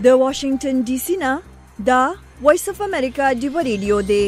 د واشنگټن ډي سي نه دا وایس اف امریکا ډیو ریډیو دی.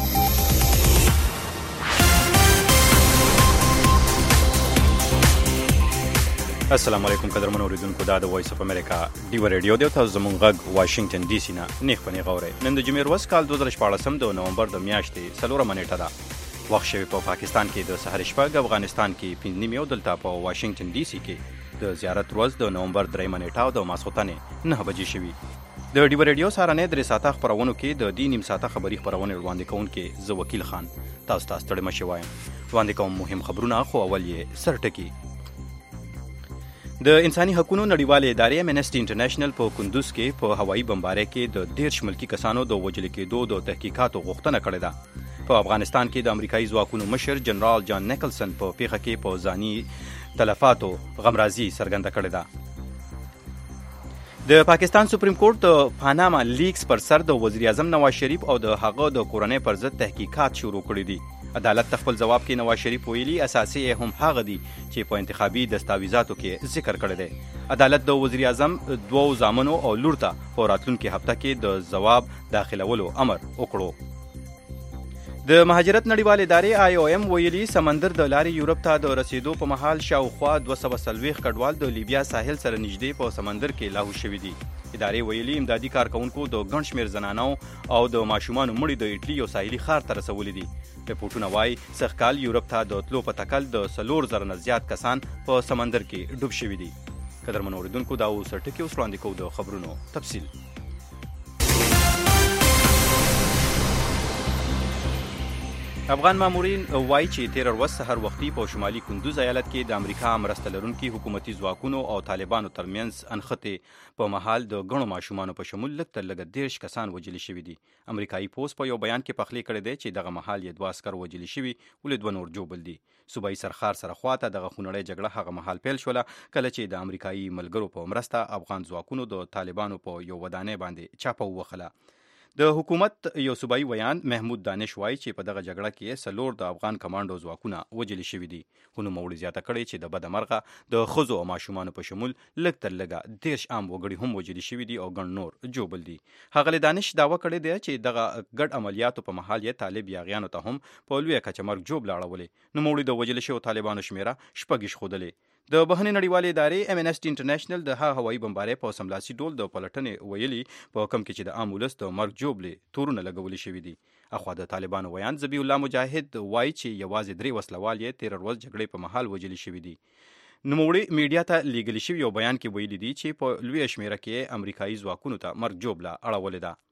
السلام علیکم قدرمن اوریدونکو، دا د وایس اف امریکا ډیو ریډیو دی. تاسو زموږ غږ واشنگټن ډي سي نه نیخ پنی غوره. نن د جمعې ورځ کال 2014 د نومبر د میاشتې 4 نیټه ده. وخت شوی په پاکستان کې د سحر شپږ، افغانستان کې 5 او دلته په واشنگټن ډي سي کې د زیارت ورځ د نومبر 3 نیټه او د ماسخوتن 9 بجې شوی. د ډیو ریډیو سارنې درې ساعته خبرونو کې د دې نیم ساعته خبري خبرونه وړاندې کوونکې زه وکیل خان تاسو ستړي مشي وایم. وړاندې کوم مهم خبرونه، خو اول یې سرټکی. د انساني حقوقو نړیوالې ادارې امنسټي انټرنیشنل په کندوز کې په هوایي بمبارۍ کې د 13 ملکی کسانو د وژل کېدو د تحقیقاتو غوښتنه کړې ده. په افغانستان کې د امریکایي ځواکونو مشر جنرال جان نیکلسن په پیښه کې په ځاني تلفاتو غمرازي څرګنده کړې ده. د پاکستان سپریم کورټ د پاناما لیکس پر سر د وزیر اعظم نواز شریف او د هغه د کورنۍ پر ضد تحقیقات شروع کړي دي. عدالت خپل جواب کې نواز شریف ویلي اساسي هم هغه دي چې په انتخابي دستاویزاتو کې ذکر کړی دی. عدالت د وزیر اعظم دوو زامنو او لور ته په راتلونکي هفته کې د جواب داخلولو امر وکړو. د مهاجرت نړیوالې ادارې IOM ویلي سمندر د لارې یورپ ته د رسیدو په مهال شاوخوا 240 کډوال د لیبیا ساحل سره نږدې په سمندر کې لاهو شوي دي. ادارې ویلي امدادي کارکونکو د ګڼ شمېر زنانو او د ماشومانو مړي د ایټلي یو ساحلي ښار ته رسولي دي. رپورټونه وایي سږ کال یورپ ته د تلو په تکل د 4,000 نه زیات کسان په سمندر کې ډوب شوي دي. قدرمن اوریدونکو، دا اوس ټکي اوس وړاندې کوو د خبرونو تفصیل. افغان مامورین وایي چې تیر ورځ سحر وختي په شمالي کندوز ایالت کې د امریکا مرسته لرونکي حکومتي ځواکونو او طالبانو ترمنځ انخته په محل د غنو ماشومانو په شمول لږ تر لږه 13 کسان وژل شوي دي. امریکایي پوسټ په یو بیان کې پخلی کړی دی چې دغه محل یې 2 عسکر وژل شوي، ولې 2 نور جوبل دي. صوبایي سرخار سره خواته دغه خونړۍ جګړه هغه محل پیل شوله کله چې د امریکایي ملګرو په مرسته افغان ځواکونو د طالبانو په یو ودانۍ باندې چاپه ووهله. د حکومت یو صوبایي ویان محمود دانش وایي چې په دغه جګړه کې 4 د افغان کمانډو ځواکونه وژل شوي دي. خو نوموړي زیاته کړې چې د بده مرغه د ښځو او ماشومانو په شمول لږ تر لږه 13 عام وګړي هم وژل شوي دي او ګڼ نور جوبل دي. ښاغلي دانش دعوه کړې ده چې دغه ګډ عملیاتو په محل یې طالب یاغیانو ته هم په لویه کچه مرګ جوبله اړولې. نوموړي د وژل شویو طالبانو شمیره 6 ښودلې. د بهرنۍ نړیوالې ادارې امنسټي انټرنیشنل د هغه هوایي بمبارۍ په سملاسي ډول د پلټنې ویلي په کم کې چې د عام ولس د مرګ جوبلې تورونه لګولي شوي دي. اخوا د طالبانو ویان ذبیح الله مجاهد وایي چې یوازې 3 وسلوال یې تیر ورځ جګړې په محل وژلي شوي دي. نوموړي میډیا ته لیږلي شوي یو بیان کې ویلي دي چې په لویه شمیره کې امریکایي ځواکونو ته مرګ جوبله اړولې ده.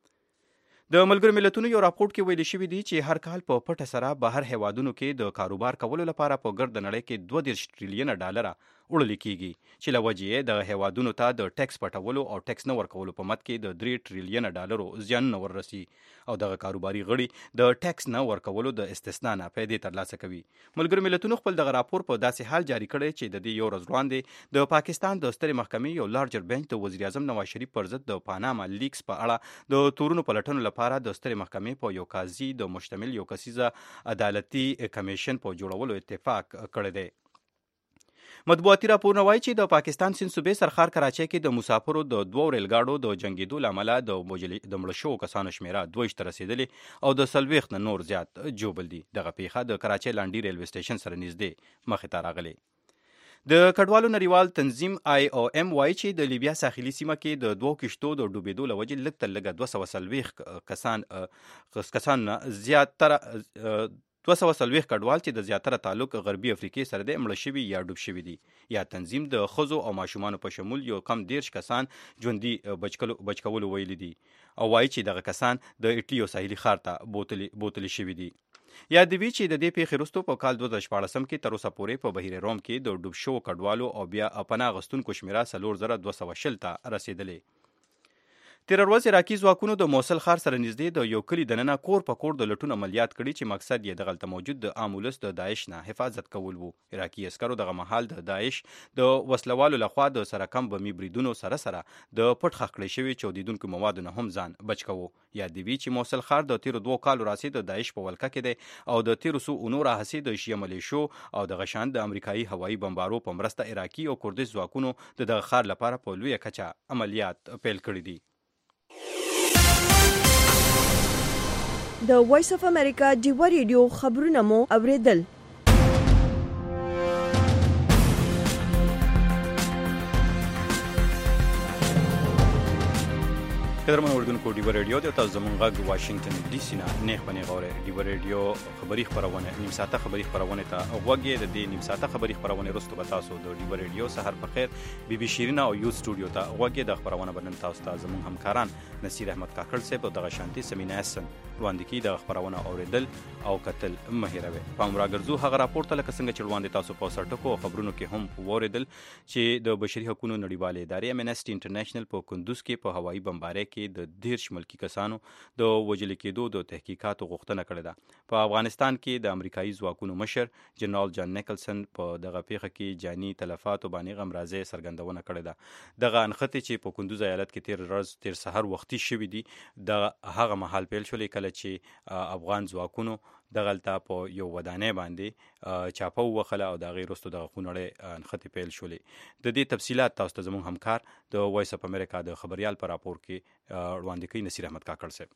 د ملګرو ملتونو یو راپورټ کې ویلي شوي دي چې هر کال په پټه سره بهر هیوادونو کې د کاروبار کولو لپاره په ګرد نړۍ کې 22 ټریلیونه ډالر وړل کیږي، چې له وجې یې د هیوادونو ته د ټیکس پټولو او ټیکس نه ورکولو په مد کې د 3 ټریلیونه ډالرو زیانونه وررسي او دغه کاروباري غړي د ټیکس نه ورکولو د استثنا نه پیسې ترلاسه کوي. ملګرو ملتونو خپل دغه راپور په داسې حال جاری کړی چې د دې یو ورځ وړاندې د پاکستان د سترې محکمې یو لارجر بنچ د وزیر اعظم نواز شریف پر ضد د پاناما لیکس په اړه د تورونو پلټنو لپاره د سترې محکمې په یو قاضي د مشتمل یو کسیزه عدالتي کمیشن په جوړولو اتفاق کړی دی. مطبوعاتي راپورونه وایي چې د پاکستان سند صوبې سرخار کراچۍ کې د مسافرو د 2 ریلګاډو د جنګېدو له امله د مړه شوو کسانو شمیره 22 ته رسېدلې او د 40 نه نور زیات جوبل دي. دغه پیښه د کراچۍ لانډي ریلوے سټیشن سره نږدې مخې ته راغلې. د کډوالو نړیوال تنظیم IOM وایي چې د لیبیا ساحلي سیمه کې د 2 کشتو د ډوبېدو له وجې لږ تر لږه 240 کسان زیاتره 240 کډوال چې د زیاتره تعلق غربي افریقې سره د مړه شوي یا ډوب شوي دي. یا تنظیم د ښځو او ماشومانو په شمول یو کم 13 کسان ژوندي بچ کولو ویلي دي او وایي چې دغه کسان د ایټلي یو ساحلي ښار ته بوتلي شوي دي. یاد وی چې د دې پیښې وروسته په کال 2014 کې تر اوسه پورې په بحیره روم کې د ډوب شوو کډوالو او بیا پناه غوښتونکو شمیره 4,220 ته رسېدلې. تیر ورځ عراقي ځواکونو د موصل ښار سره نږدې د یو کلي دننه کور په کور د لټون عملیات کړي چې مقصد یې دغلته موجود د عام ولس د داعش نه حفاظت کول وو. عراقي عسکرو دغه مهال د داعش د وسلوالو لخوا د سره کم بمي بریدونو سره د پټ ښخ کړی شوي چاودیدونکو موادو نه هم ځان بچ کوو. یاد دی چې موصل ښار د تیرو 2 کالو راهیسې د داعش په ولکه کې دی او د تیرو څو اونو راهیسې د شیعه ملیشو او د غشان د امریکایي هوایي بمبارو په مرسته عراقي او کردي ځواکونو د دغه ښار لپاره په لویه کچه عملیات پیل کړي دي. د وایس اف امریکا ډیوا ریډیو خبرونه مو اوریدل. قدرمن اوریدونکو ډیوا ریډیو د تاسو زمونږ غږ واشنگټن ډي سي نه نیخ باندې غوړې ډیوا ریډیو خبری خبرونه نیم ساعته خبری خبرونه ته وګورئ. د دې نیم ساعته خبری خبرونه رسټو به تاسو د ډیوا ریډیو سحر په خیر بي بي شیرین او یو سټوډیو ته وګورئ. د خبرونه باندې تاسو ته زمونږ همکاران نصیر احمد کاکړ صاحب او دغه شانتي سمینه حسن وړاندې کی د خبرونه اوریدل او کتل مهیروي. پام راګرځو هغه راپورته لکه څنګه چې وړاندې تاسو په سرټکو خبرونو کې هم وریدل چې د بشري حقوقو نړیواله ادارې امنسټي انټرنیشنل په کندوز کې په هوایي بمبارۍ کې د 10 ملکی کسانو د وژل کېدو د تحقیقاتو غوښتنه کړې ده. په افغانستان کې د امریکایي ځواکونو مشر جنرال جان نیکلسن په دغه پیښه کې جاني تلفات باندې غمرازي څرګندونه کړې ده. دغه انخته چې په کندوز ایالت کې تیر سحر وختي شوې دي د هغه محل پیل شولې کله چې افغان ځواکونو دغلته په یو ودانۍ باندې چاپه وخله او د غیر رستو د خونړې انخته پیل شولې. د دې تفصيلات تاسو ته زموږ همکار د وایس اف امریکا د خبريال پر راپور کې وړاندې کوي نصیر احمد کاکړ صاحب.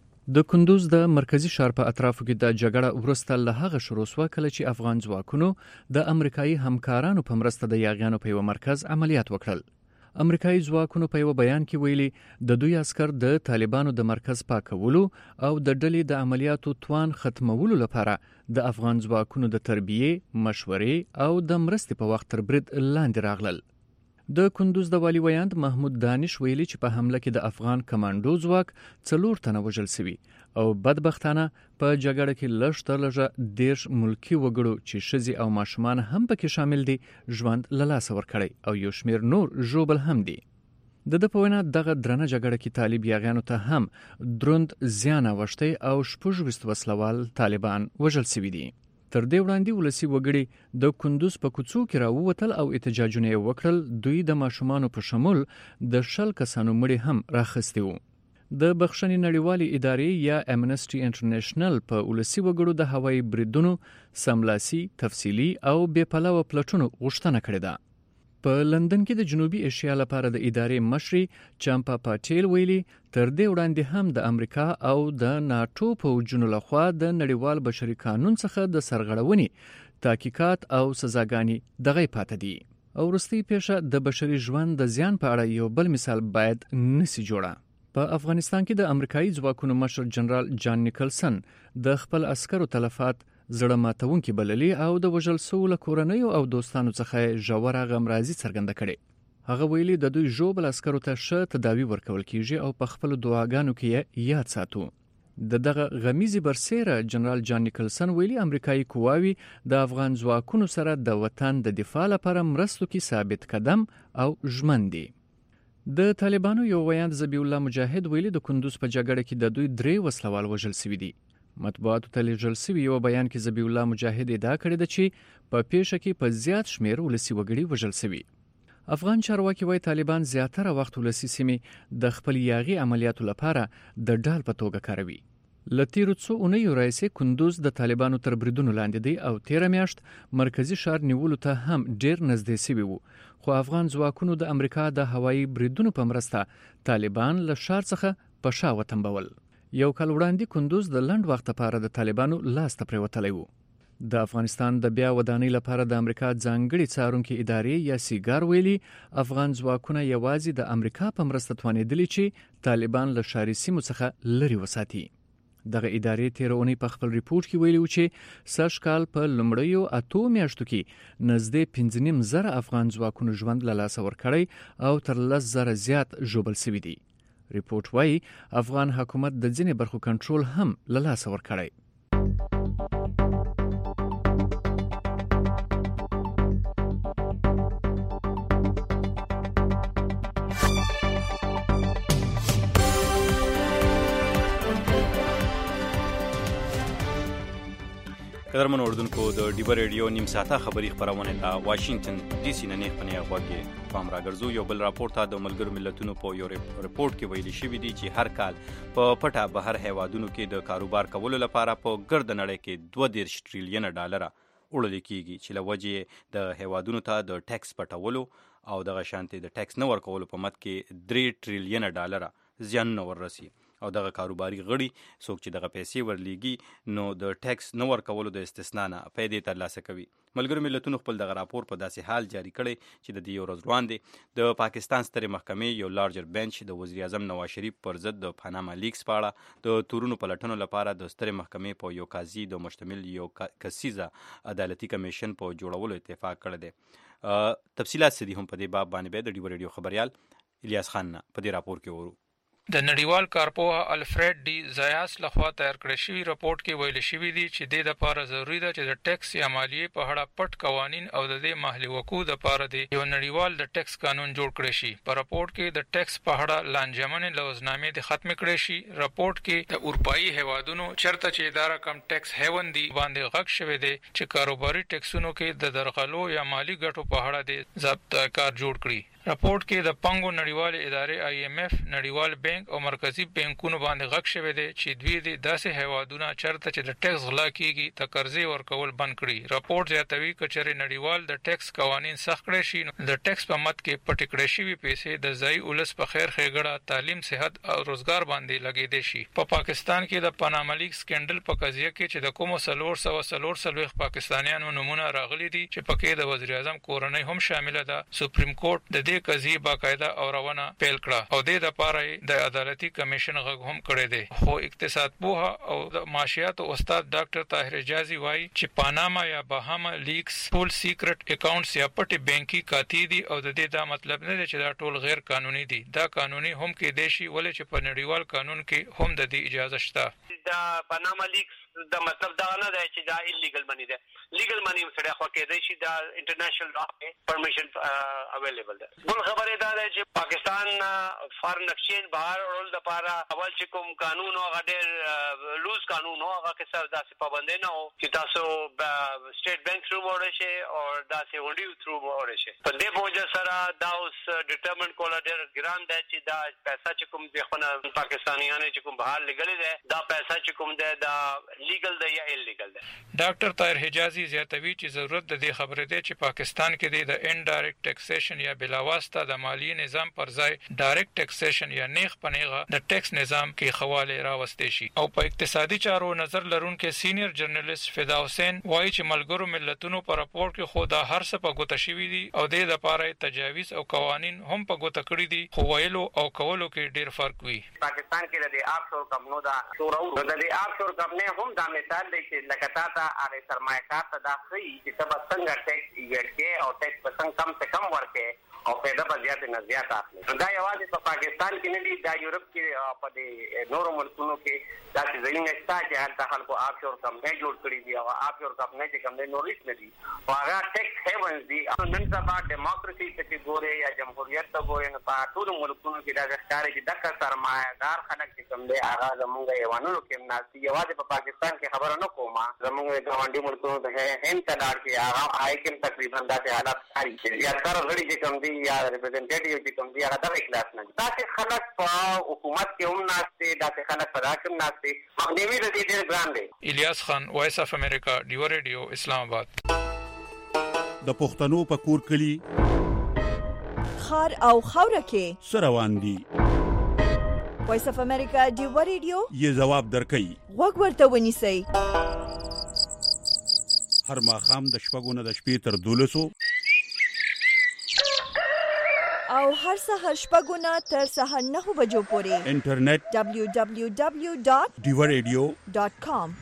د کندوز د مرکزی ښار په اطرافو کې د جګړه وروسته له هغه شروع شوه کله چې افغان ځواکونو د امریکایي همکارانو په مرسته د یاغیانو په یو مرکز عملیات وکړل. امریکایي ځواکونو په یو بیان کې ویلي د دوی عسكر د طالبانو د مرکز پاکولو او د ډلې د عملیاتو توان ختمولو لپاره د افغان ځواکونو د تربیه، مشورې او د مرستې په وخت تر برید لاندې راغلل. د کندوز د والی ویاند محمود دانش ویلي چې په حمله کې د افغان کمانډو ځواک 4 تنه وژل شوي او بدبختانه په جګړه کې لږ تر لږه 10 ملکی وګړو چې ښځې او ماشومان هم پکې شامل دي ژوند له لاسه ورکړی او یو شمیر نور ژوبل هم دي. د په وینا دغه درنه جګړه کې طالب یاغیانو ته هم دروند زیان اوښتی او 26 وسلوال طالبان وژل شوي دي. تر دې وړاندې ولسی وګړي د کندوز په کوڅو کې راووتل او احتجاجونه وکړل. دوی د ماشومانو په شمول د 10 کسانو مړي هم راخستی وو. د بخښنې نړیوالې ادارې یا امنسټي انټرنیشنل په ولسی وګړو د هوایي بریدونو سملاسي، تفصیلی او بې پلوه پلټونو غوښتنه کړې ده. په لندن کې د جنوبي ایشیا لپاره د ادارې مشري چامپا پاټیل ویلي تر دې وړاندې هم د امریکا او د ناتو پوځونو لخوا د نړیوال بشري قانون څخه د سرغړونې تحقیقات او سزاګانې دغه پاتې دي. او وروستۍ پیښه د بشري ژوند د زیان په اړه یو بل مثال باید نسی جوړه. په افغانستان کې د امریکایي ځواکونو مشر جنرال جان نیکلسن د خپل عسکرو تلفات زړه ماتونکي بللي او د وژل شوو له کورنیو او دوستانو څخه ژوره غمرازي څرګنده کړې. هغه ویلي د دوی ژوبل عسکرو ته ښه تداوی ورکول کیږي او په خپل دعاګانو کې یاد ساتو. دغه غمیزي برسېره جنرال جان نیکلسن ویلي امریکایي قواوي د افغان ځواکونو سره د وطن د دفاع لپاره مرستو کې ثابت قدم او ژمن دي. د طالبانو یو ویاند ذبیح الله مجاهد ویلي د کندوز په جګړه کې د دوی 3 وسلوال وژل شوي دي. مطبوعاتو ته لیږل شوي یو بیان کې ذبیح الله مجاهد ادعا کړې ده چې په پیښه کې په زیات شمیر ولسی وګړي وژل شوي. افغان چارواکي وايي طالبان زیاتره وخت ولسی سیمې د خپل یاغي عملیاتو لپاره د ډال په توګه کاروي. لتیرو څو اونیو راځي کندوز د طالبانو تر بریدونو لاندې دی او 13 میاشت مرکزی ښار نیولو ته هم ډیر نږدې شوی وو. خو افغان ځواکونو د امریکا د هوایي بریدونو په مرسته طالبان له ښار څخه په شا وتمبول. یو کال وړاندې کندوز د لنډ وخت لپاره د طالبانو لاس ته پریوتلی وو. د افغانستان د بیا ودانۍ لپاره د امریکا ځانګړي څارونکي ادارې یا سیګار ویلي افغان ځواکونه یوازې د امریکا په مرسته توانېدلي چې طالبان له ښاري سیمو څخه لرې وساتي. دغه ادارې تیر اونۍ په خپل ریپورت کې ویلي و چې سږ کال په لومړیو 8 میاشتو کې نږدې 5.5 افغان ځواکونو ژوند له لاسه ورکړی او تر 10,000 زیات ژوبل شوي دي. ریپورت وايي افغان حکومت د ځینې برخو کنټرول هم له لاسه ورکړی. قدرمن اوردونکو د ډیوا ریډیو نیم ساعته خبری خبرونه ته واشنگټن ډي سي نه پنه غوږی پام راګرځو. یو بل راپور ته د ملګرو ملتونو په یو ریپورت کې ویلي شوی دی چې هر کال په پټه بهر هیوادونو کې د کاروبار کولو لپاره په ګرد نړۍ کې 2.2 ټریلیون ډالر وړل کیږي چې لوجه د هیوادونو ته د ټیکس پټولو او د غشانتي د ټیکس نه ورکولو په مت کې 3 ټریلیون ډالر زیان ورسي. او دغه کاروباري غړي څوک چې دغه پیسې ورلیږي نو د ټیکس نه ورکولو د استثنا نه پیسې ترلاسه کوي. ملګرو ملتونو خپل دغه راپور په داسې حال جاری کړی چې د دې یو ورځ وړاندې د پاکستان سترې محکمې یو لارجر بنچ د وزیر اعظم نواز شریف پر ضد د پاناما لیکس په اړه د تورونو پلټنو لپاره د سترې محکمې په یو قاضي د مشتمل یو کسیزه عدالتي کمیشن په جوړولو اتفاق کړی دی. تفصیلات څه دي هم په دې باب باندې به د ډیو ریډیو خبريال الیاس خان په دې راپور کې ورو. د نړیوال کارپوه الفرید ډي زایاس لخوا تیار کړی شوی راپورټ کې ویل شوی دی چې د لپاره ضروری ده چې د ټیکس یا مالیې په اړه پټ قوانین او د دې محلي وکو د لپاره دی یو نړیوال د ټیکس قانون جوړ کړی شي. په راپورټ کې د ټیکس په اړه لانجمنې لوزنامې د ختم کړی شي. راپورټ کې د اروپאי هوادونو چرته چې اداره کم ټیکس هیون دی باندې غږ شوی دی چې کاروباري ټیکسونو کې د درغلو یا مالی ګټو په اړه د ضابطه کار جوړ کړي. راپورټ کې د پنګو نړیوال ادارې IMF نړیوال بانک او مرکزی بانکونو باندې غږ شوی دی چې دوی د داسې هیوادونو چرته چې د ټیکس غلا کیږي ته قرضې ورکول بند کړي. راپورټ زیاتوي کچري نړیوال د ټیکس قوانين سخت کړي شي نو د ټیکس په مت کې پټ کړي شي پیسې د ځای ولس په خیر ښېګړه تعلیم صحت او روزګار باندې لګیدي شي. په پاکستان کې د پاناما لیک سکندل په قضیه کې چې د کومو 340 پاکستانیانو نمونه راغلي دي چې پکې د وزیر اعظم کورنۍ هم شامل ده. سپریم کورټ د دې قضیه باقاعده اورونه پیل کړه او د لپاره د عدالتي کمیشن غږ هم کړی دی. خو اقتصاد پوها او د معاشيات استاد ډاکټر طاهر حجازي وایي چې پاناما یا بهاما لیکس ټول سیکرټ اکاونټس یا پټي بانکي کاتی دي او د دې دا مطلب نه دی چې دا ټول غیر قانوني دي. دا قانوني هم کې دی شي ولې چې په نړیوال قانون کې هم د دې اجازه شته. دا پاناما لیکس دا مطلب دا نه دی چې دا ایلیګل منی ده. لیګل منی سره خو کې دی چې دا انټرنیشنل لا پرمیشن اویلیبل ده. بل خبره دا ده چې پاکستان فارن ایکسچینج بهر اورل د پاره اول چې کوم قانون او غډر لوز قانون او هغه کې سره داسې پابند نه او چې تاسو سټیټ بانک ثرو وړئ شي او داسې هونډي ثرو وړئ شي. په دې بوجه سره دا اوس ډیټرمن کوله ډېر ګران ده چې دا پیسې چې کوم د خپل پاکستانیانو چې کوم بهر لګل دي دا پیسې چې کوم ده دا لیګل ده یا ایلیګل ده. ډاکټر طاهر حجازي زیاتوي چې ضرورت د دې خبرې ده چې پاکستان کې د انډایرکټ ټیکسیشن یا بلاواسطه د مالی نظام پر ځای ډایرکټ ټیکسیشن یا نیغ پنیغه د ټیکس نظام کې خواله راوستي شي. او په اقتصادي چارو نظر لرونکو سینیئر جرنالیست فدا حسین وایي چې ملګرو ملتونو په راپور کې خو دا هر څه په ګوته شوی دي او د لپاره تجاویز او قوانين هم په ګوته کړی دي خو ویلو او کولو کې ډیر فرق وي. پاکستان کې د آفشور کمپنیو دا شروع د آفشور کمپنی هم دا مثال دی چې لکه تاسو هغه سرمایه‌کار ته دا خي چې تاسو څنګه ټیکس یې او ټیکس په څنګه کم څه کم ورکې او پیدا په زیات نه زیات اخلي. دا یوازې په پاکستان کې نه دي دا یورپ کې په دې نورو ملکونو کې دا چې زمينه شته چې هلته خلکو آفشور کمپنی جوړ کړی دي او آفشور کمپنی چې کوم د نورېس نه دي او هغه ټیکس هیونز دي. نن سبا دیموکراسي ته ګوري یا جمهوریت ته ګوري نو په ټول ملکونو کې دا ښکاري چې دغه سرمایه‌دار خلک چې کوم دي هغه زموږ ایوانونو کې ناسي. یوازې په پاکستان کې خبره نه کومه زموږ ګاونډي ملکونو ته هند ته لاړ کې هغه حاکم تقریبا داسې حالات ښکاري چې یا تر غړي چې کوم دي یا ریپرزنټیټیو چې کوم دي هغه د کلاس نه داسې خلک په حکومت کې هم ناشته داسې خلک په حاکم ناشته مخنیوي د دې ډېر ګران دی. الیاس خان وایس اف امریکا ډیو ریډیو اسلام آباد. د پښتنو په کور کلی خار او خاوره کې سروان دي وایس اف امریکا ډیو ریډیو یې جواب درکې وګ ورته ونیسئ. هر ماښام د شپږو نه د شپې تر 12 او هر سهار شپږو نه تر سهار 9 بجو پورې انټرنیټ www.diwaradio.com.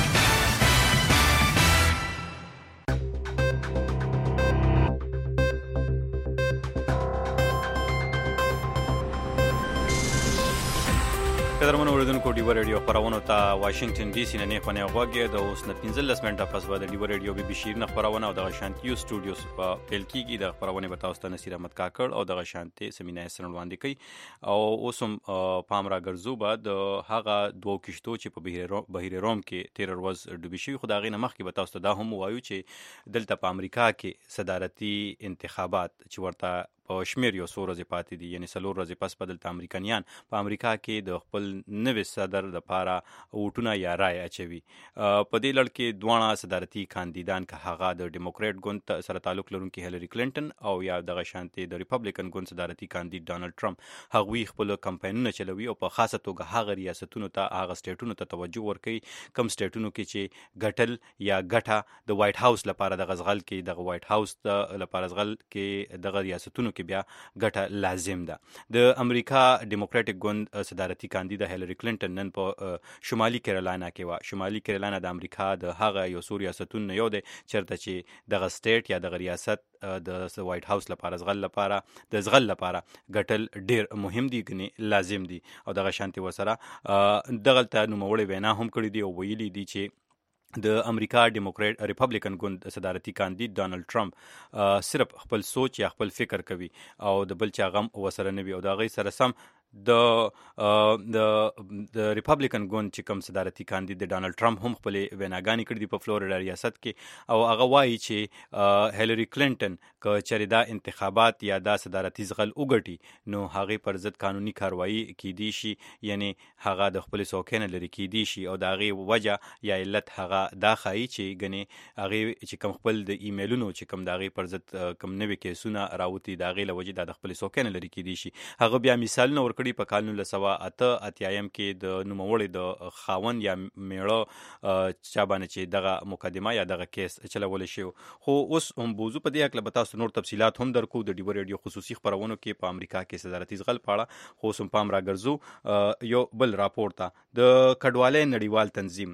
قدرمنو اوریدونکو ډیو ریډیو خبرونه ته واشنگټن ډي سي نه خونه غوږی د اوس نه 15 منټه پس بعد ډیو ریډیو بي بي شیر نه خبرونه او د شانتیو سټوډیوز په پیل کېږي د خبرونه به تاسو ته نصیر احمد کاکړ او د شانتي سمینه سره وړاندې کوي او اوسم پامرا ګرځو بعد هغه دوه کشتو چې په بهیر روم کې 13 ورځ ډوبې شوی خدای نه مخکې به تاسو ته دا هم وایو چې دلته په امریکا کې صدارتي انتخابات چې ورته په شمیر یو څو ورځې پاتې دي، یعنی 4 ورځې پس به دلته امریکایان په امریکا کې د خپل نوي صدر دپاره ووټونه یا رایه اچوي. په دې لړ کې دواړه صدارتي کاندیدان که هغه د ډیموکریټ ګوند سره تعلق لرونکي هیلری کلینټن او یا دغه شانتي د ریپبلیکن ګوند صدارتي کاندید ډانلډ ټرمپ هغوی خپل کمپاینونه چلوي او په خاصه توګه هغه ریاستونو ته هغه سټیټونو ته توجه ورکوي کم سټیټونو کې چې ګټل یا ګټه د وایټ هاوس لپاره د غزغل کې دغه وایټ هاوس لپاره غزغل کې دغه ریاستونو کې بیا ګټه لازم ده. د امریکا ډیموکراټک ګوند صدارتي کاندید هیلری کلینټن نن په شمالي کیرولینا کې و. شمالي کیرولینا د امریکا د هغه یو څو ریاستونو یو دی چېرته چې دغه سټیټ یا دغه ریاست د وایټ هاوس لپاره د زغل لپاره ګټل ډیر مهم دي ګنې لازم دي او دغه شانتي وسره دغه ته نوموړی وینا هم کړی دی او ویلي دي چې د امریکا ریپبلیکن ګوند صدارتي کاندید ډانلډ ټرمپ صرف خپل سوچ یا خپل فکر کوي او د بل چا غم وسره نه وي او د هغې سره سم د ریپبلیکن ګوند چې کوم صدارتي کاندید د ډانلډ ټرمپ هم خپلې ویناګانې کړي دي په فلوریډا ریاست کې او هغه وایي چې هیلری کلینټن که چېرې دا انتخابات یا دا صدارتي زغل وګټي نو هغې پر ضد قانوني کاروایي کیدی شي، یعنی هغه د خپلې څوکۍ نه لرې کیدی شي او د هغې وجه یا علت هغه دا ښایي چې ګنې هغې چې کوم خپل د ایمیلونو چې کوم د هغې پر ضد کوم نوي کیسونه راوتي د هغې له وجې دا د خپلې څوکۍ نه لرې کیدی شي. هغه بیا مثالونه ورکړي په کال 1988 کې د نوموړي د خاوند یا میړه چا باندې چې دغه مقدمه یا دغه کیس چلولی شي. خو اوس هم موضوع په دې هکله به تاسو نور تفصیلات هم درکو د ډیو ریډیو خصوصي خپرونو کې په امریکا کې صدارتي زغل په اړه. خو اوس هم پام راګرځو یو بل راپور ته. د کډوالۍ نړیوال تنظیم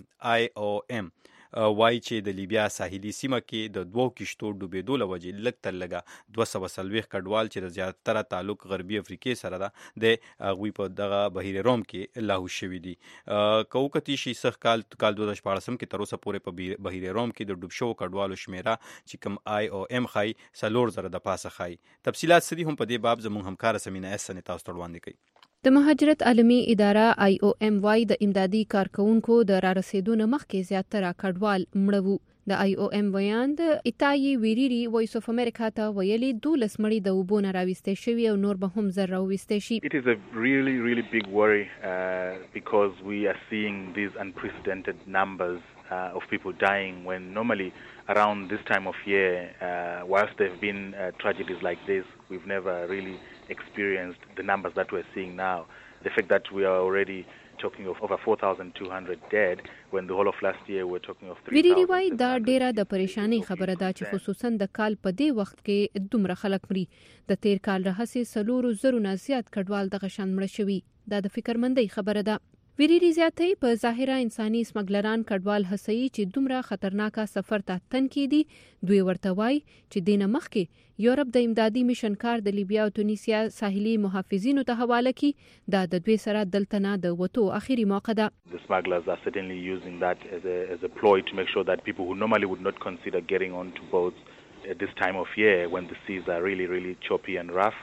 IOM وایي چې د لیبیا ساحلي سیمه کې د 2 کشتو ډوبېدو له وجې لږ تر لږه 240 کډوال چې د زیاتره تعلق غربي افریقې سره ده د هغوی په دغه بحیر روم کې لاهو شوي دي. که وکتي شي سږ کال 2014 کې تر اوسه پورې په بحیر روم کې د ډوب شوو کډوالو شمیره چې کوم IOM ښایي 4,000 د پاسه ښایي. تفصیلات څه دي هم په دې باب زموږ همکاره سمینه احسن تاسو ته وړاندې کوي. د مهاجرت عالمي اداره IOM وايي د امدادي کارکونکو د رارسېدو نه مخکې زیاتره کډوال مړه وو. د IOM ویاند ایتای ویریری وایس اف امریکا ته ویلي 12 مړي د اوبو نه راوستې شوي او نور به هم زر راوستې شي. It is a really big worry because we are seeing these unprecedented numbers of people dying when normally around this time of year, whilst there have been tragedies like this, we've never really experienced the numbers that we're seeing now. The fact that we are already talking of over 4,200 dead when the whole of last year we're talking of 3,000. ویری وای دا ډیره د پریشانی خبره ده چې خصوصا د کال په دې وخت کې دومره خلک مري. د تیر کال راهیسې 4,000 نه زیات کډوال دغه شان مړه شوي. دا د فکرمندۍ خبره ده. ویری زیاتې په ظاهره انساني سمګلران کډوال هڅوي چې دومره خطرناکه سفر ته تن کیدي. دوی ورته وای چې دینه مخکې یورپ د امدادي میشن کار د لیبیا او تونسیا ساحلي محافظینو ته حواله کی. دا د دوی سره دلته نه د وټو اخیری موقع ده. The smugglers are certainly using that as a ploy to make sure that people who normally would not consider getting onto boats at this time of year when the seas are really choppy and rough,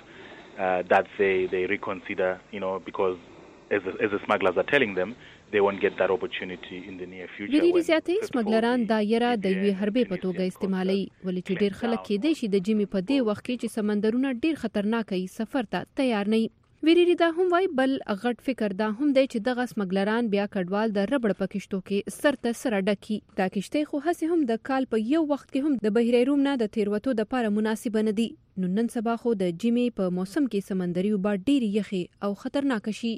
that they reconsider, because as the smugglers are telling them, they won't get that opportunity in the near future. ډېری زیاتې سمګلران دا یره د یوې حربې په توګه استعمالوي ولې چې ډېر خلک کېدای شي د جمی په دې وخت کې چې سمندرونه ډېر خطرناک وي سفر ته تیار نه وي. ویری دا هم وای بل غټ فکر دا هم دی چې دغه سمګلران بیا کډوال د ربړ په کشتو کې سر سره ډکی. دا کشته خو هسه هم د کال په یو وخت کې هم د بحیر روم نه د تیروتو د لپاره مناسب نه دي. نن سبا خو د جمی په موسم کې سمندري وبا ډېری یخي او خطرناک شي.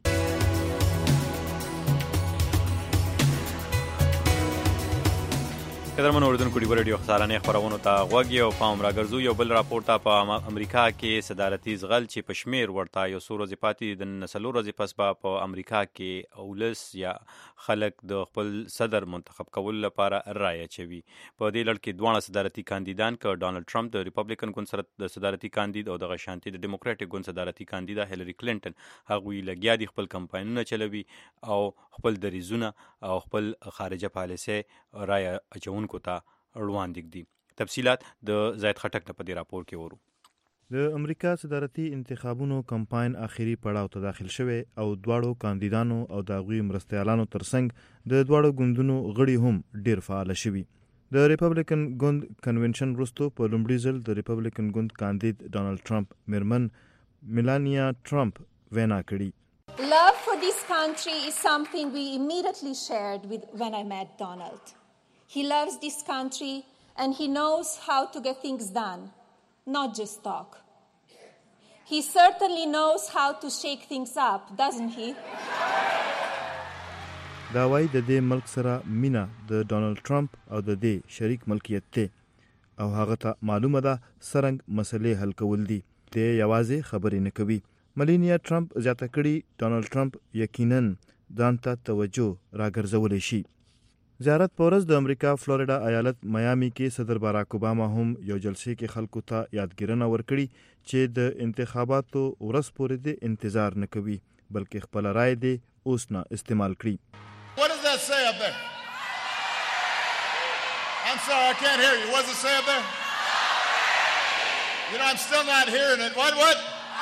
قدرمن اوریدونکو ډیو ریډیو خسارانه خبرونو ته غوږی او پام راګرځو. یو بل راپور ته په امریکا کې صدارتي زغل چې په شمیر ورته یو څو ورځې پاتې د نسلو ورځې پس په امریکا کې اولس یا خلک د خپل صدر منتخب کول لپاره رایه چوي. په دې لړ کې دوه صدارتي کاندیدان ک ډانلډ ټرمپ د ریپبلیکن ګوند سره د صدارتي کاندید او د غشانتي د ډیموکراټک ګوند صدارتي کاندیدا هیلری کلینټن هغوی لګیا دي خپل کمپاینونه چلوي او خپل دریزونه او خپل خارجه پالیسي رایه اچون کو ته وړاندې دي. تفصيلات د زید خټک په دې راپور کې ورو. د امریکا صدارتي انتخابونو کمپاین اخیری پړاو ته داخل شوه او دواړو کاندیدانو او داغوی مرستیالانو ترڅنګ د دواړو ګوندونو غړي هم ډیر فعال شوي. د ریپبلیکن ګوند کنونشن وروسته په لومړي ځل د ریپبلیکن ګوند کاندید ډانلډ ټرمپ میرمن میلانیا ټرمپ وینا کړي. Love for this country is something we immediately shared when I met Donald. He loves this country and he knows how to get things done, not just talk. He certainly knows how to shake things up, doesn't he? دا وایي د دې ملک سره مینا د ډانلډ ټرمپ او د دې شریک ملکیت دی او هغه ته معلومه ده څرنګه مسلې حل کول دي. دی یوازې خبرې نه کوي. ملینیا ټرمپ زیاته کړي ډانلډ ټرمپ یقینا ځان ته توجه راګرځولی شي. زیارت په ورځ د امریکا فلوریډا ایالت میامي کې صدر باراک اوباما هم یو جلسې کې خلکو ته یادګیرنه ورکړي چې د انتخاباتو ورځ پورې د انتظار نه کوي بلکې خپل رائے دی اوس نه استعمال کړي. What does that say up there? I'm sorry, I can't hear you. What does it say up there? You know, I'm still not hearing it. What?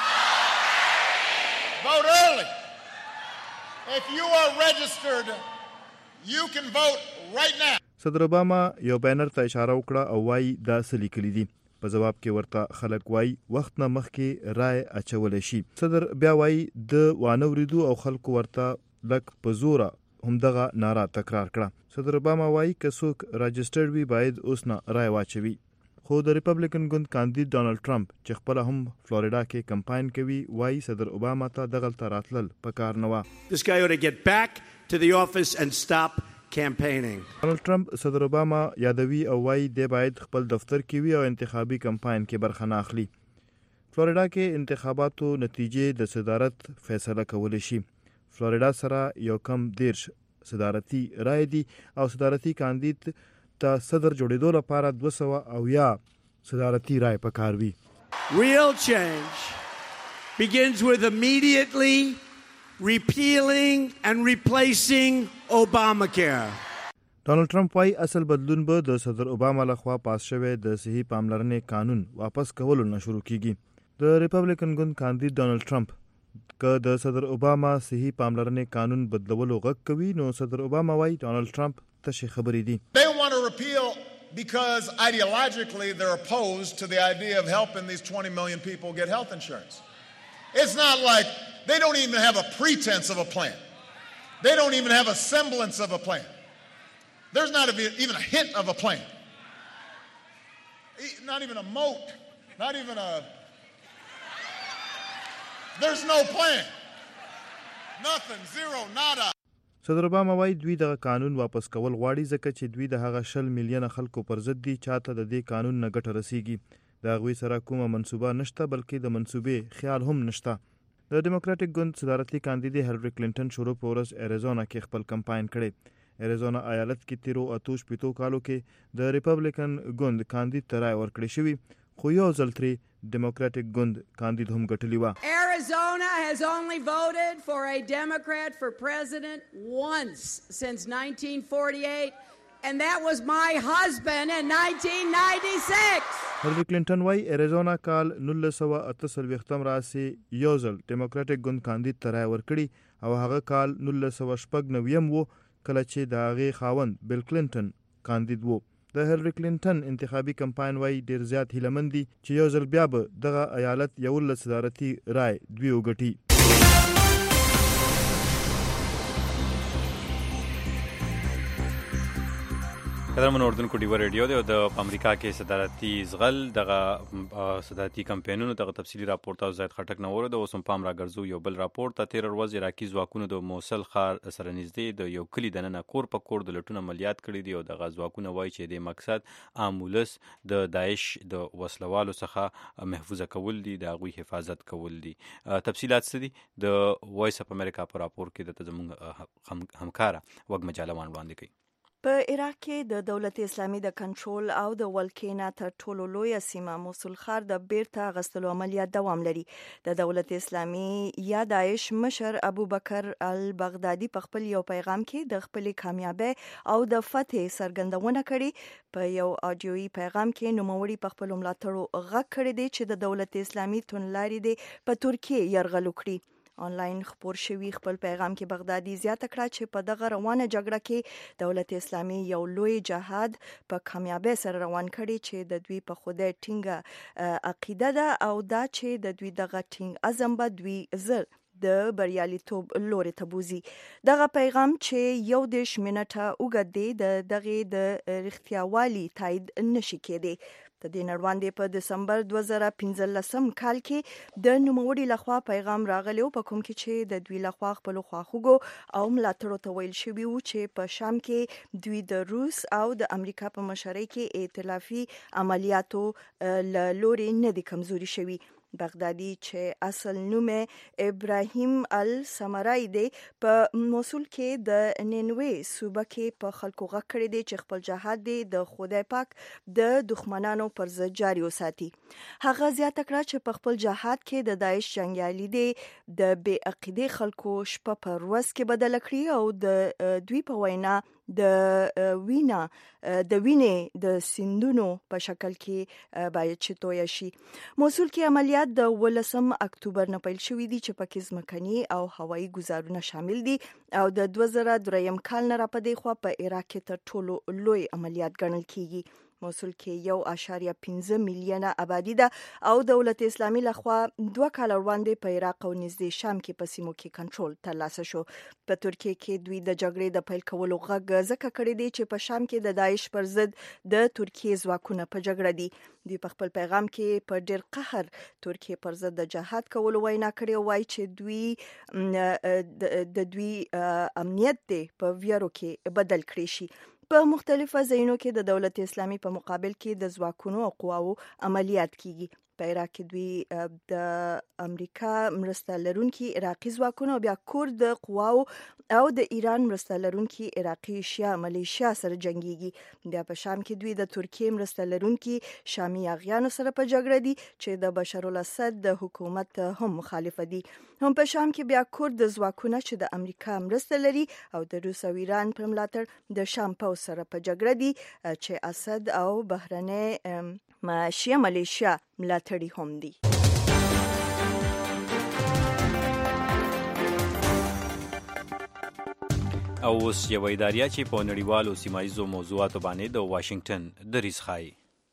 Vote early. If you are registered, you can vote right now. صدر اوباما یو بینر ته اشاره وکړه او وایي دا څه لیکلي دي. په جواب کې ورته خلک وایي وخت نه مخکې رائے اچولی شي. صدر بیا وایي د وانه وریدو او خلکو ورته لږ په زوره همدغه ناره تکرار کړه. صدر اوباما وایي که څوک راجسټرډ وي باید اوس نه رائے واچوي. خو د ریپبلیکن ګوند کاندید ډانلډ ټرمپ چې خپله هم فلوریډا کې کمپاین کوي وایي صدر اوباما ته دغلته راتلل پکار نه وه. This guy ought to get back to the office and stop campaigning. ډانلډ ټرمپ صدر اوباما یادوي او وایي دی باید خپل دفتر کې وي او انتخابي کمپاین کې برخه نه اخلي. فلوریډا کې انتخاباتو نتیجې د صدارت فیصله کولی شي. فلوریډا سره یو کم 10 صدارتي رائے دي او صدارتي کاندید ته صدر جوړېدو لپاره 200 صدارتي رائے پکار وي. Real change begins with immediately repealing and replacing Obamacare. ډانلډ ټرمپ وايي اصل بدلون به د صدر اوباما لخوا پاس شوی د صحي پاملرنې قانون واپس کولو نه شروع کیږي. د ریپبلیکن ګوند کاندید ډانلډ ټرمپ که د صدر اوباما صحي پاملرنې قانون بدلولو غږ کوي نو صدر اوباما وايي ډانلډ ټرمپ تشې خبرې دي. They want to repeal because ideologically they're opposed to the idea of helping these 20 million people get health insurance. It's not like they don't even have a pretense of a plan. They don't even have a semblance of a plan. There's not even a hint of a plan. Not even a moat. Not even a... There's no plan. Nothing. Zero. Nada. صدر اوباما وايي دوی دغه قانون واپس کول غواړي ځکه چې دوی د هغه 100 میلیونه خلکو پر ضد دي چاته د دې قانون نه ګټه رسیږي. د هغوی سره کومه منصوبه نشته بلکې د منصوبې خیال هم نشته. د ډیموکراټیک ګوند صدارتي کاندید هیلری کلینټن شروع په ورځ اریزونا کې خپل کمپاین کړی. اریزونا ایالت کې تیرو 8 کالو کې د ریپبلیکن ګوند کاندید ته رائے ورکړی شوی خو یو ځل ترې ډیموکراټیک ګوند کاندید هم ګټلی وه. Arizona has only voted for a Democrat for president once since 1948 and that was my husband in 1996. هیلری کلینټن وايي اریزونا کال 1968 راسي یو ځل ډیموکراټیک ګوند کاندید ته رائے ورکړي او هغه کال 1996 وو کله چې د هغې خاوند بیل کلینټن کاندید وو. د هیلری کلینټن انتخابي کمپاین وايي ډیر زیات هیلهمند دي چې یو ځل بیا به دغه ایالت 11 صدارتي رائے دوی وګټي. قدرمن اردوونکو ډیوه ریډیو دی او د امریکا کې صدارتي زغل دغه صدارتي کمپاینونو دغه تفصیلي راپور ته زید خټک نه ورده اوس هم پام راګرځو یو بل راپور ته 13 ورځې عراقي ځواکونو د موصل ښار سره نږدې د یو کلي دننه کور په کور د لټون عملیات کړي دي او دغه ځواکونه وایي چې د مقصد عامولس د داعش د وسلوالو څخه محفوظه کول دي د هغوی حفاظت کول دي. تفصیلات څه دي د وایس اف امریکا په راپور کې د زموږ همکاره وګ مجالوان وړاندې کوي. په عراق کې د دولت اسلامي د کنټرول او د ولکې تر ټولو لویه سیمه موصل ښار د بیرته اخیستلو عملیات دوام لري. د دولت اسلامي یا داعش مشر ابو بکر البغدادي په خپل یو پیغام کې د خپلې کامیابی او د فتح څرګندونه کړې. په یو آډیويي پیغام کې نوموړي په خپل ملاتړو غږ کړی دی چې د دولت اسلامي توندلاري دی په ترکیه یرغل وکړي آنلاین خپور شوی خپل پیغام کې بغدادي زیاته کړه چې په دغه روانه جګړه کې دولت اسلامي یو لوی جهاد په کامیابی سره روان کړي چې د دوی په خدای ټینګه عقیده ده او دا چې د دوی دغه ټینګ عزم به دوی زر د بریالیتوب لوري ته بوزي. دغه پیغام چې 11 منټه اوږد دی دغه د رښتیاوالي تایید نشي کېدی. د دې نړوندې په دسمبر 2015 کال کې د نوموړي لخوا پیغام راغلی په کوم کې چې د دوی لخوا خپل خواخوږو او ملاتړو ته ویل شوی و چې په شام کې دوی د روس او د امریکا په مشرۍ کې ائتلافي عملیاتو لوري نه دي کمزوري شوی. بغدادي چې اصل نوم ابراهیم السمرای دی په موصل کې د نینوي صوبه کې په خلکو غږ کړی دی چې خپل جهاد دی د خدای پاک د دښمنانو پر ضد جاري وساتي. هغه زیاته کړه چې په خپل جهاد کې د داعش جنگیالي دی د بې عقیده خلکو شپه پر ورځ کې بدل کړی او د دوی په وینا د وینې د سیندونو په شکل کې باید چې توی شي. موصل کې عملیات د 18 اکتوبر نه پیل شوې دي چې پکې ځمکني او هوایي ګزارونه شامل دي او د 2003 کال نه راپدې خو په عراق کې تر ټولو لوی عملیات ګڼل کیږي. موصل کې 1.15 میلیونه آبادی ده او دولت اسلامي لخوا 2 کال وړاندې په عراق او نږدې شام کې په سیمو کې کنټرول ترلاسه شو. په ترکیه کې دوی د جګړې د پیل کولو غږ ځکه کړی دی چې په شام کې د داعش پر ضد د ترکیه ځواکونه په جګړه دي. دوی په خپل پیغام کې په ډېر قهر ترکیه پر ضد د جهاد کولو وینا کړې او وایي چې دوی امنیت دی په ویرو کې بدل کړی شي. په مختلفو ځایونو کې د دولت اسلامي په مقابل کې د ځواکونو او قواو عملیات کیږي. په عراق کې دوی د امریکا مرسته لرونکي عراقي ځواکونو بیا کورد قواو او د ایران مرسته لرونکي عراقي شیا ملیشیا سره جنگيږي. بیا په شام کې دوی د ترکیه مرسته لرونکي شامي اغیانو سره په جګړه دي چې د بشار الاسد د حکومت هم مخالفه دي. هم په شام کې بیا کورد ځواکونه چې د امریکا مرسته لري او د روس او ایران په ملاتړ د شام په سره په جګړه دي چې اسد او بهرنۍ شیا ملیشیا ملاتړي هم دي. او اوس یو اداریه چې په نړیوالو سیمایي موضوعاتو باندې د واشنگټن دریځ ښایي.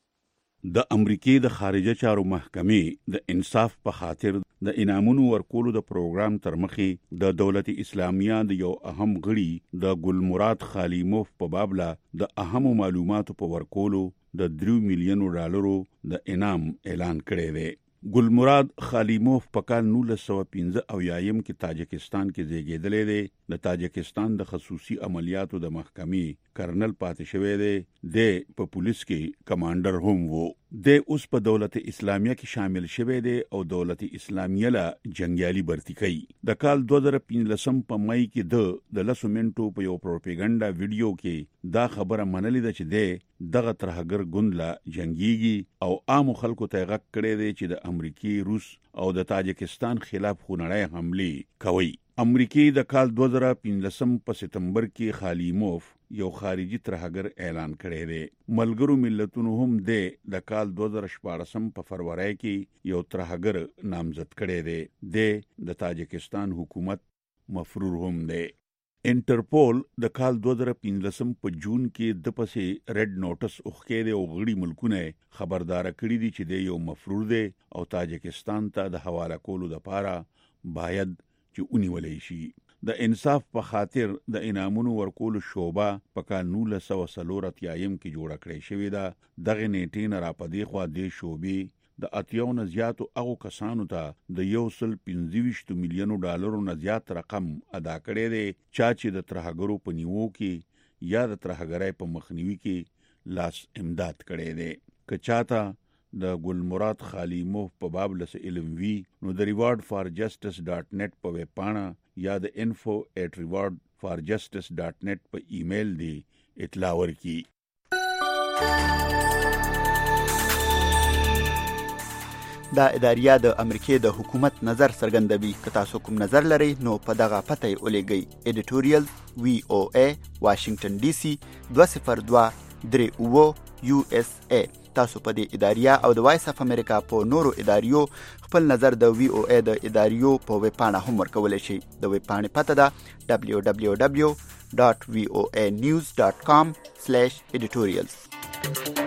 د امریکې د خارجه چارو محکمې د انصاف په خاطر د انعامونو ورکولو د پروګرام تر مخې د دولت اسلامیه د یو اهم غړي د ګلمراد خالیموف په بابله د اهمو معلوماتو په ورکولو د 3 میلیونو ډالرو د انعام اعلان کړی دی. ګلمراد خالیموف په کال 1915 کې تاجکستان کې زیږیدلی دی. د تاجکستان د خصوصي عملیاتو د محکمې کرنل پاتې شوی دی. د په پولیس کې کمانډر هم وو. د اوس په دولت اسلامیه کې شامل شوی دی او دولت اسلامیه له جنگیالي برتی کوي. د کال 2015 په مای کې د 10 منټو په یو پروپاګاندا ویډیو کې دا خبره منلې ده چې دغه ترهګر ګوند لا جنگيږي او عام خلکو ته غږ کړی دی چې د امریکای، روس او د تاجکستان خلاف خونړی حمله کوي. امریکای د کال 2015 په سپتمبر کې خالیموف یو خارجي ترهګر اعلان کړی دی. ملګرو ملتونو هم د کال 2014 په فروری کې یو ترهګر نامزد کړی دی. د تاجکستان حکومت مفرور هم دی. انټرپول د کال 2015 په جون کې د پسې ریډ نوټس اوخکې دی او غړي ملکونه خبردار کړی دي چې د یو مفرور دی او تاجکستان ته د حواله کولو لپاره باید چې ونیولې شي. د انصاف په خاطر د انعامونو ورکولو شوبه په کال 1940 کې جوړه کړې شوې ده. دغه نیټې نه راپدې خو د شوبې د اتیاونه زیاتو هغو کسانو ته د 125 میلیونو ډالرو نه زیات رقم ادا کړی دی چې د ترهګرو په نیوو کې یا د ترهګرۍ په مخنیوي کې لاس امداد کړی دی. که چاته د ګلمراد خالیموف په باب لس علم وی نو د rewardforjustice.net په ویب پاڼه یا د info@rewardforjustice.net په ایمیل دی اطلاع ورکړي. دا اداریه د امریکای د حکومت نظر څرګندوي. که تاسو کوم نظر لرئ نو په دغه پته یې ولېږئ. editorial VOA Washington DC 20238 USA تاسو په دې اداریه او د وایس اف امریکا په نورو اداریو خپل نظر د وی او ای د اداریو په ویب پاڼه هم ورکولی شئ. د ویب پاڼې پته ده www.voanews.com/editorials.